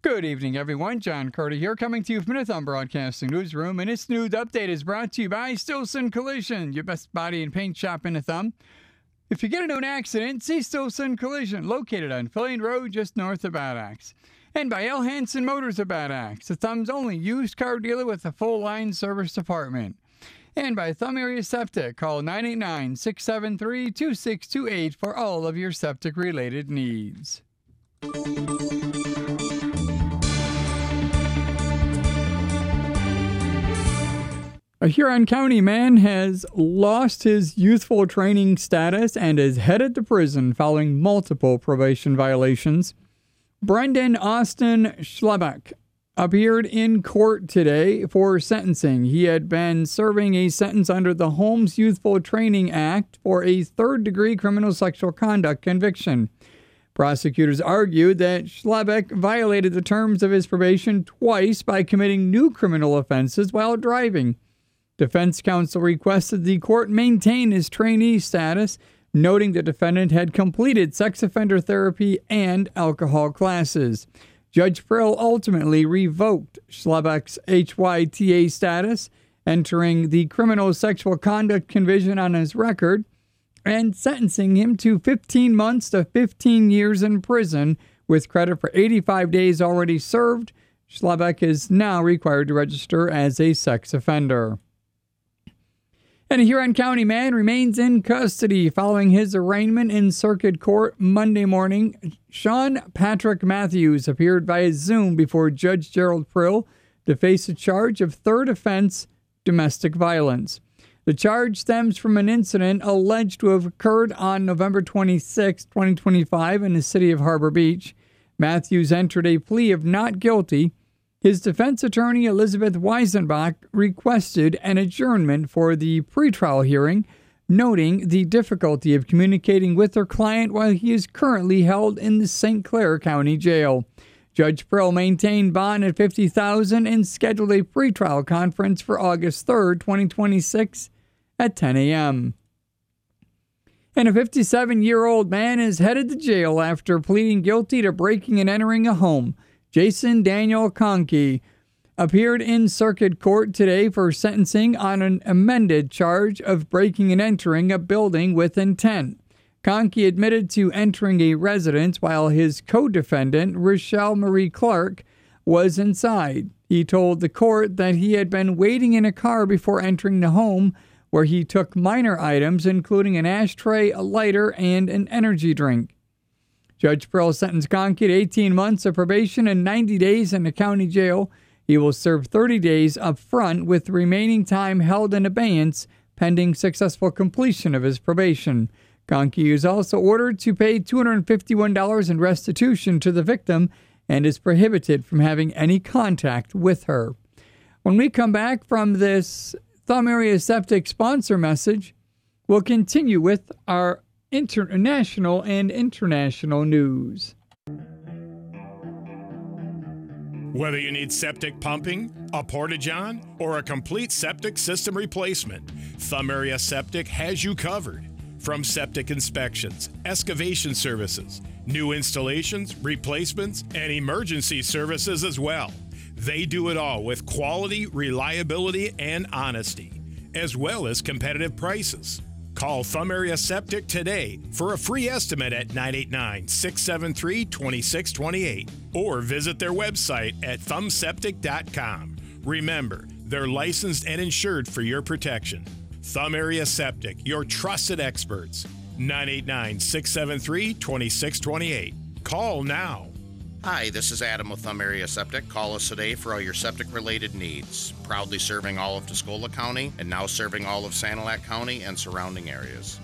Good evening, everyone. John Carter here, coming to you from the Thumb Broadcasting Newsroom, and this news update is brought to you by Stilson Collision, your best body and paint shop in the Thumb. If you get into an accident, see Stilson Collision, located on Fillion Road, just north of Bad Axe. And by L. Hansen Motors of Bad Axe, the Thumb's only used car dealer with a full-line service department. And by Thumb Area Septic, call 989-673-2628 for all of your septic-related needs. A Huron County man has lost his youthful training status and is headed to prison following multiple probation violations. Brendan Austin Schlebeck appeared in court today for sentencing. He had been serving a sentence under the Holmes Youthful Training Act for a third-degree criminal sexual conduct conviction. Prosecutors argued that Schlebeck violated the terms of his probation twice by committing new criminal offenses while driving. Defense counsel requested the court maintain his trainee status, noting the defendant had completed sex offender therapy and alcohol classes. Judge Prill ultimately revoked Schlebeck's HYTA status, entering the criminal sexual conduct conviction on his record, and sentencing him to 15 months to 15 years in prison, with credit for 85 days already served. Schlebeck is now required to register as a sex offender. And a Huron County man remains in custody following his arraignment in circuit court Monday morning. Sean Patrick Matthews appeared via Zoom before Judge Gerald Prill to face a charge of third offense domestic violence. The charge stems from an incident alleged to have occurred on November 26, 2025 in the city of Harbor Beach. Matthews entered a plea of not guilty. His defense attorney, Elizabeth Weisenbach, requested an adjournment for the pretrial hearing, noting the difficulty of communicating with her client while he is currently held in the St. Clair County Jail. Judge Prill maintained bond at $50,000 and scheduled a pretrial conference for August 3, 2026 at 10 a.m. And a 57-year-old man is headed to jail after pleading guilty to breaking and entering a home. Jason Daniel Conkey appeared in circuit court today for sentencing on an amended charge of breaking and entering a building with intent. Conkey admitted to entering a residence while his co-defendant, Rochelle Marie Clark, was inside. He told the court that he had been waiting in a car before entering the home, where he took minor items, including an ashtray, a lighter, and an energy drink. Judge Prill sentenced Conkey to 18 months of probation and 90 days in the county jail. He will serve 30 days up front, with the remaining time held in abeyance pending successful completion of his probation. Conkey is also ordered to pay $251 in restitution to the victim and is prohibited from having any contact with her. When we come back from this Thumb Area Septic sponsor message, we'll continue with our international and international news. Whether you need septic pumping, a porta-john, or a complete septic system replacement, Thumb Area Septic has you covered. From septic inspections, excavation services, new installations, replacements, and emergency services as well. They do it all with quality, reliability, and honesty, as well as competitive prices. Call Thumb Area Septic today for a free estimate at 989-673-2628 or visit their website at thumbseptic.com. Remember, they're licensed and insured for your protection. Thumb Area Septic, your trusted experts. 989-673-2628. Call now. Hi, this is Adam with Thumb Area Septic. Call us today for all your septic-related needs. Proudly serving all of Tuscola County and now serving all of Sanilac County and surrounding areas.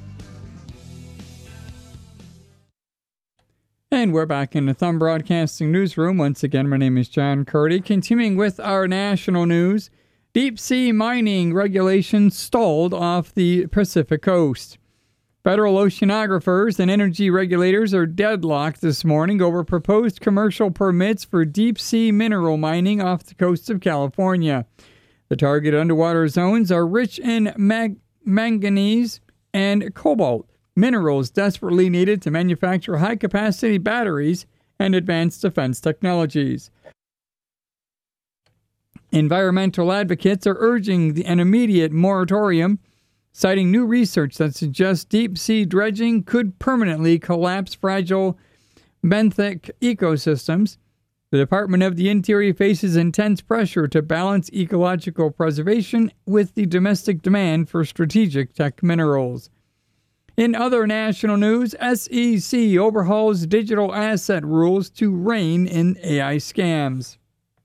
And we're back in the Thumb Broadcasting Newsroom. Once again, my name is John Curdy. Continuing with our national news, deep-sea mining regulations stalled off the Pacific coast. Federal oceanographers and energy regulators are deadlocked this morning over proposed commercial permits for deep-sea mineral mining off the coast of California. The target underwater zones are rich in manganese and cobalt, minerals desperately needed to manufacture high-capacity batteries and advanced defense technologies. Environmental advocates are urging an immediate moratorium, citing new research that suggests deep-sea dredging could permanently collapse fragile benthic ecosystems. The Department of the Interior faces intense pressure to balance ecological preservation with the domestic demand for strategic tech minerals. In other national news, SEC overhauls digital asset rules to rein in AI scams.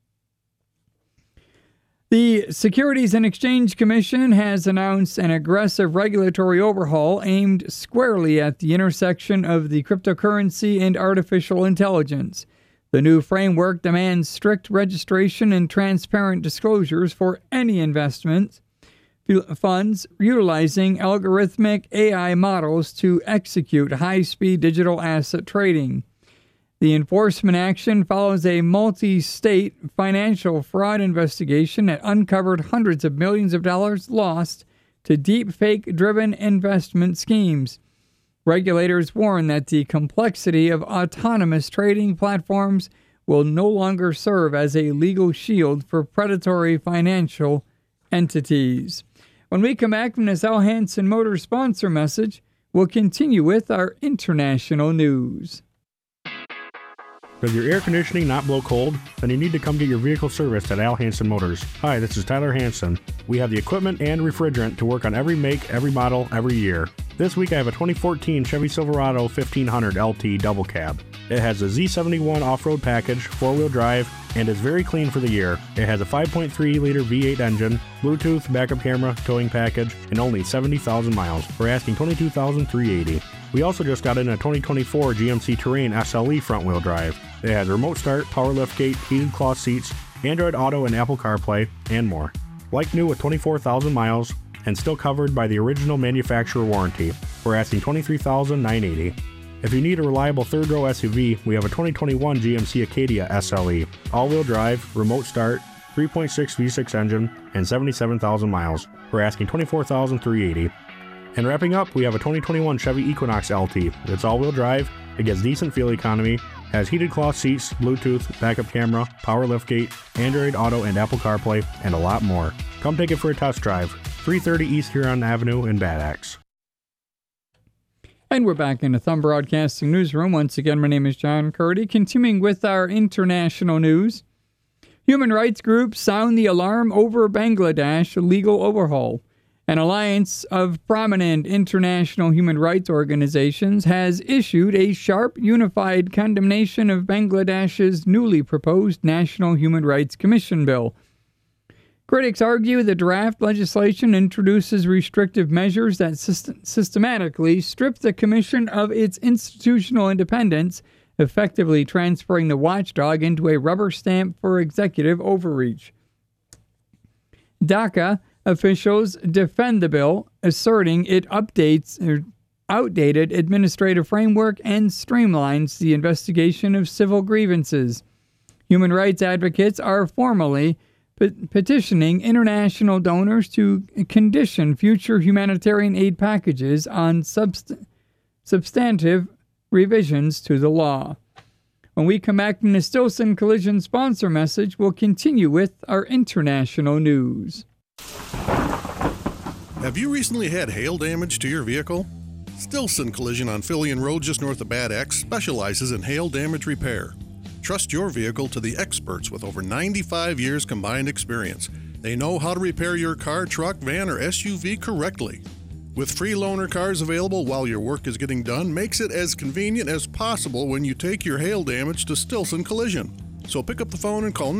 The Securities and Exchange Commission has announced an aggressive regulatory overhaul aimed squarely at the intersection of the cryptocurrency and artificial intelligence. The new framework demands strict registration and transparent disclosures for any investment funds utilizing algorithmic AI models to execute high-speed digital asset trading. The enforcement action follows a multi-state financial fraud investigation that uncovered hundreds of millions of dollars lost to deepfake-driven investment schemes. Regulators warn that the complexity of autonomous trading platforms will no longer serve as a legal shield for predatory financial entities. When we come back from this Al Hansen Motors sponsor message, we'll continue with our international news. Does your air conditioning not blow cold? Then you need to come get your vehicle serviced at Al Hansen Motors. Hi, this is Tyler Hansen. We have the equipment and refrigerant to work on every make, every model, every year. This week I have a 2014 Chevy Silverado 1500 LT double cab. It has a Z71 off-road package, 4-wheel drive, and is very clean for the year. It has a 5.3-liter V8 engine, Bluetooth, backup camera, towing package, and only 70,000 miles. We're asking $22,380. We also just got in a 2024 GMC Terrain SLE front-wheel drive. It has remote start, power liftgate, heated cloth seats, Android Auto and Apple CarPlay, and more. Like new with 24,000 miles and still covered by the original manufacturer warranty. We're asking $23,980. If you need a reliable third-row SUV, we have a 2021 GMC Acadia SLE, all-wheel drive, remote start, 3.6 V6 engine, and 77,000 miles. We're asking $24,380. And wrapping up, we have a 2021 Chevy Equinox LT. It's all-wheel drive, it gets decent fuel economy, has heated cloth seats, Bluetooth, backup camera, power liftgate, Android Auto and Apple CarPlay, and a lot more. Come take it for a test drive. 330 East Huron Avenue in Bad Axe. And we're back in the Thumb Broadcasting Newsroom. Once again, my name is John Curdy. Continuing with our international news. Human rights groups sound the alarm over Bangladesh legal overhaul. An alliance of prominent international human rights organizations has issued a sharp, unified condemnation of Bangladesh's newly proposed National Human Rights Commission bill. Critics argue the draft legislation introduces restrictive measures that systematically strip the commission of its institutional independence, effectively transferring the watchdog into a rubber stamp for executive overreach. Dhaka officials defend the bill, asserting it updates outdated administrative framework and streamlines the investigation of civil grievances. Human rights advocates are formally petitioning international donors to condition future humanitarian aid packages on substantive revisions to the law. When we come back from the Stillson Collision sponsor message, we'll continue with our international news. Have you recently had hail damage to your vehicle? Stillson Collision on Fillion Road just north of Bad Axe specializes in hail damage repair. Trust your vehicle to the experts with over 95 years combined experience. They know how to repair your car, truck, van, or SUV correctly. With free loaner cars available while your work is getting done makes it as convenient as possible when you take your hail damage to Stillson Collision. So pick up the phone and call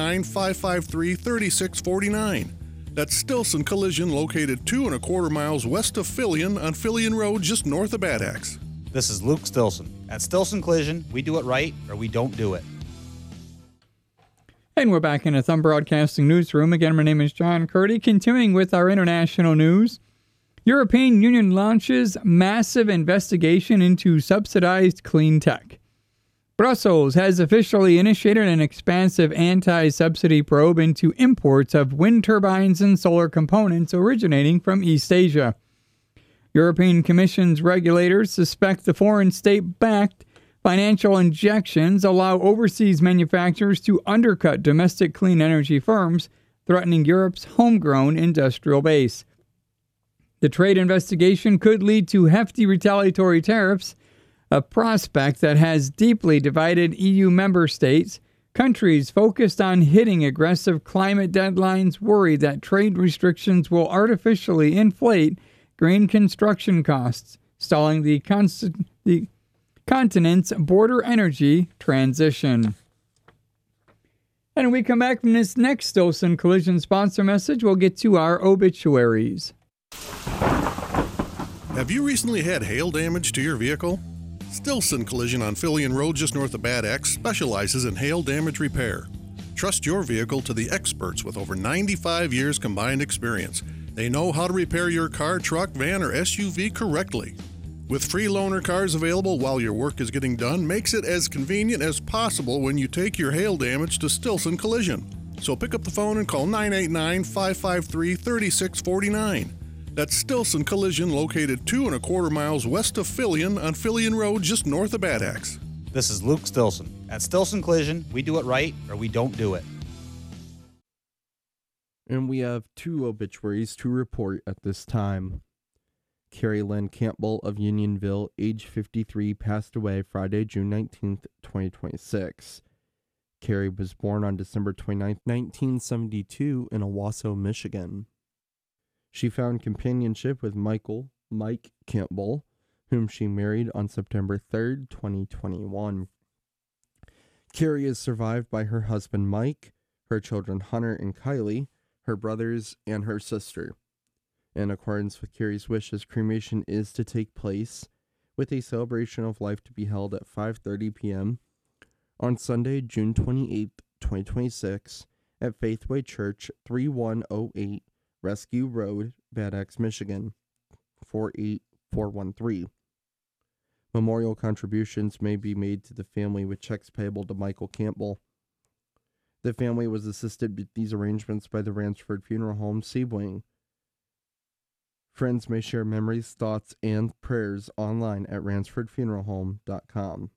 989-553-3649. That's Stillson Collision, located 2.25 miles west of Fillion on Fillion Road just north of Bad Axe. This is Luke Stillson. At Stillson Collision, we do it right or we don't do it. And we're back in the Thumb Broadcasting Newsroom. Again, my name is John Curdy. Continuing with our international news. European Union launches massive investigation into subsidized clean tech. Brussels has officially initiated an expansive anti-subsidy probe into imports of wind turbines and solar components originating from East Asia. European Commission's regulators suspect the foreign state-backed Financial injections allow overseas manufacturers to undercut domestic clean energy firms, threatening Europe's homegrown industrial base. The trade investigation could lead to hefty retaliatory tariffs, a prospect that has deeply divided EU member states. Countries focused on hitting aggressive climate deadlines worry that trade restrictions will artificially inflate green construction costs, stalling the continent's border energy transition. And when we come back from this next Stillson Collision sponsor message, we'll get to our obituaries. Have you recently had hail damage to your vehicle? Stillson Collision on Fillion Road just north of Bad X specializes in hail damage repair. Trust your vehicle to the experts with over 95 years combined experience. They know how to repair your car, truck, van, or SUV correctly. With free loaner cars available while your work is getting done makes it as convenient as possible when you take your hail damage to Stillson Collision. So pick up the phone and call 989-553-3649. That's Stillson Collision, located 2 1/4 miles west of Fillion on Fillion Road just north of Bad Axe. This is Luke Stillson. At Stillson Collision, we do it right or we don't do it. And we have 2 obituaries to report at this time. Carrie Lynn Campbell of Unionville, age 53, passed away Friday, June 19th, 2026. Carrie was born on December 29th, 1972 in Owasso, Michigan. She found companionship with Mike Campbell, whom she married on September 3rd, 2021. Carrie is survived by her husband Mike, her children Hunter and Kylie, her brothers, and her sister. In accordance with Carrie's wishes, cremation is to take place, with a celebration of life to be held at 5:30 p.m. on Sunday, June 28th, 2026, at Faithway Church, 3108 Rescue Road, Bad Axe, Michigan, 48413. Memorial contributions may be made to the family with checks payable to Michael Campbell. The family was assisted with these arrangements by the Ransford Funeral Home, Seawing. Friends may share memories, thoughts, and prayers online at ransfordfuneralhome.com.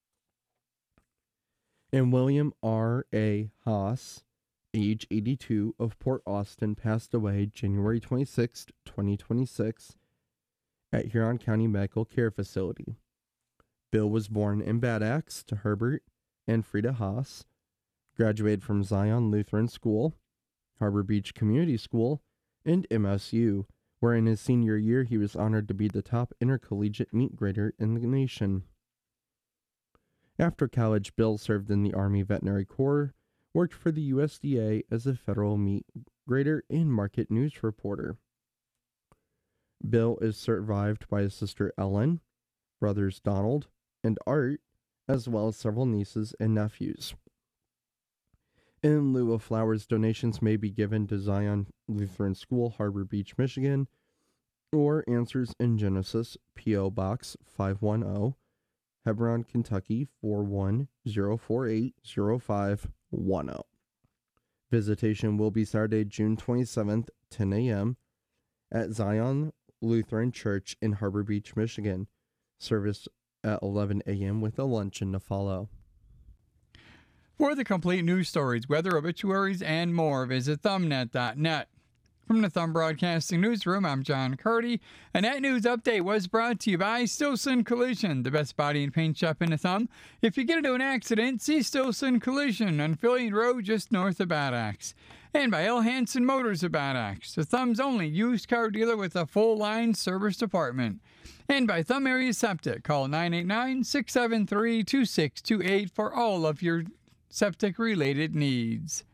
And William R.A. Haas, age 82, of Port Austin, passed away January 26, 2026, at Huron County Medical Care Facility. Bill was born in Bad Axe to Herbert and Frida Haas, graduated from Zion Lutheran School, Harbor Beach Community School, and MSU, where in his senior year he was honored to be the top intercollegiate meat grader in the nation. After college, Bill served in the Army Veterinary Corps, worked for the USDA as a federal meat grader and market news reporter. Bill is survived by his sister Ellen, brothers Donald and Art, as well as several nieces and nephews. In lieu of flowers, donations may be given to Zion Lutheran School, Harbor Beach, Michigan, or Answers in Genesis, P.O. Box 510, Hebron, Kentucky 410480510. Visitation will be Saturday, June 27th, 10 a.m. at Zion Lutheran Church in Harbor Beach, Michigan. Service at 11 a.m. with a luncheon to follow. For the complete news stories, weather, obituaries, and more, visit thumbnet.net. From the Thumb Broadcasting Newsroom, I'm John Curdy, and that news update was brought to you by Stillson Collision, the best body and paint shop in the Thumb. If you get into an accident, see Stillson Collision on Fillion Road just north of Bad Axe. And by L. Hansen Motors of Bad Axe, the Thumb's only used car dealer with a full-line service department. And by Thumb Area Septic, call 989-673-2628 for all of your septic-related needs.